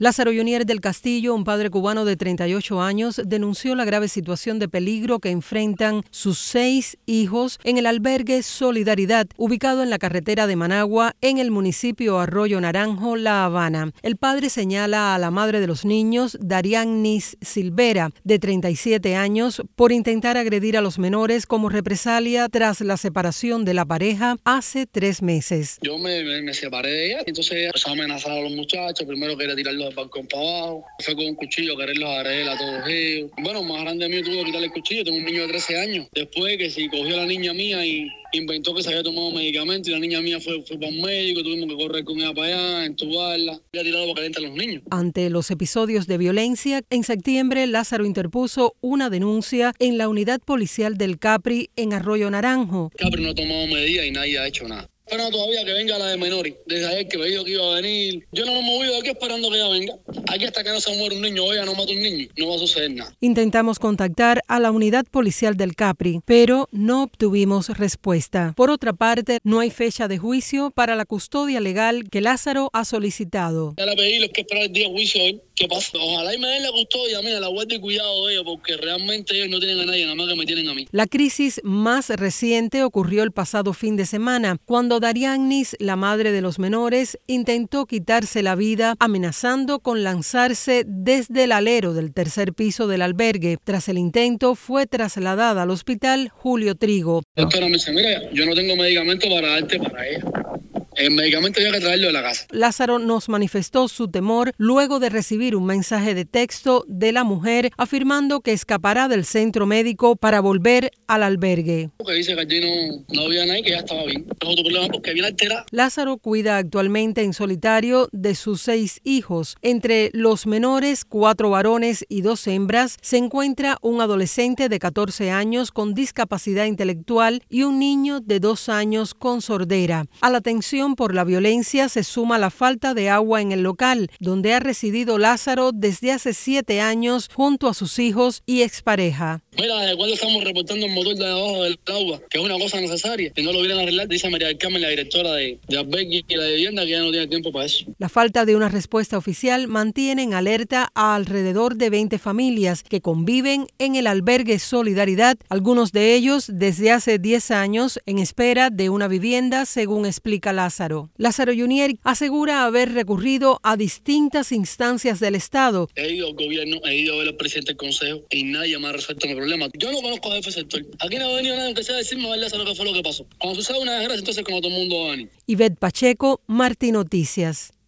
Lázaro Yunier del Castillo, un padre cubano de 38 años, denunció la grave situación de peligro que enfrentan sus 6 hijos en el albergue Solidaridad, ubicado en la carretera de Managua, en el municipio Arroyo Naranjo, La Habana. El padre señala a la madre de los niños, Dariannis Silvera, de 37 años, por intentar agredir a los menores como represalia tras la separación de la pareja hace 3 meses. Yo me separé de ella, entonces ella empezó a amenazar a los muchachos. Primero quería tirarlos del balcón para abajo, fue con un cuchillo a quererlos agredir a todos ellos. Bueno, más grande mío tuvo que quitarle el cuchillo, tengo un niño de 13 años. Después que si cogió a la niña mía y inventó que se había tomado medicamentos y la niña mía fue para un médico, tuvimos que correr con ella para allá, entubarla, y ha tirado para caliente a los niños. Ante los episodios de violencia, en septiembre Lázaro interpuso una denuncia en la unidad policial del Capri en Arroyo Naranjo. Capri no ha tomado medidas y nadie ha hecho nada. Pero todavía que venga la de menores. Desde ayer que me dijo que iba a venir. Yo no me he movido de aquí esperando que ella venga. Aquí hasta que no se muera un niño o ella no mata un niño, no va a suceder nada. Intentamos contactar a la unidad policial del Capri, pero no obtuvimos respuesta. Por otra parte, no hay fecha de juicio para la custodia legal que Lázaro ha solicitado. Ya le pedí los que esperar el día de juicio hoy. ¿Qué pasa? Ojalá y me den la custodia, mira, la guardia y cuidado de ellos, porque realmente ellos no tienen a nadie, nada más que me tienen a mí. La crisis más reciente ocurrió el pasado fin de semana, cuando Dariannis, la madre de los menores, intentó quitarse la vida amenazando con lanzarse desde el alero del tercer piso del albergue. Tras el intento, fue trasladada al hospital Julio Trigo. Doctora me dice, mira, yo no tengo medicamento para darte para ella. El medicamento había que traerlo de la casa. Lázaro nos manifestó su temor luego de recibir un mensaje de texto de la mujer afirmando que escapará del centro médico para volver al albergue. Porque dice que allí no había nadie, que ya estaba bien. Es otro problema porque viene alterada. Lázaro cuida actualmente en solitario de sus 6 hijos. Entre los menores, 4 varones y 2 hembras, se encuentra un adolescente de 14 años con discapacidad intelectual y un niño de 2 años con sordera. A la tensión por la violencia se suma la falta de agua en el local, donde ha residido Lázaro desde hace 7 años junto a sus hijos y expareja. Mira, ¿desde cuándo estamos reportando el motor de abajo del agua? Que es una cosa necesaria. Si no lo vienen a arreglar, dice María del Carmen, la directora de albergue y la de vivienda, que ya no tiene tiempo para eso. La falta de una respuesta oficial mantiene en alerta a alrededor de 20 familias que conviven en el albergue Solidaridad, algunos de ellos desde hace 10 años en espera de una vivienda, según explica Lázaro. Lázaro Yunier asegura haber recurrido a distintas instancias del Estado. He ido al gobierno, he ido a ver al presidente del consejo y nadie me ha resuelto mi problema. Yo no conozco a jefe sector. Aquí no ha venido nadie que sea decirme a Lázaro qué fue lo que pasó. Cuando sucede una desgracia, entonces como todo el mundo va a venir. Ivette Pacheco, Martí Noticias.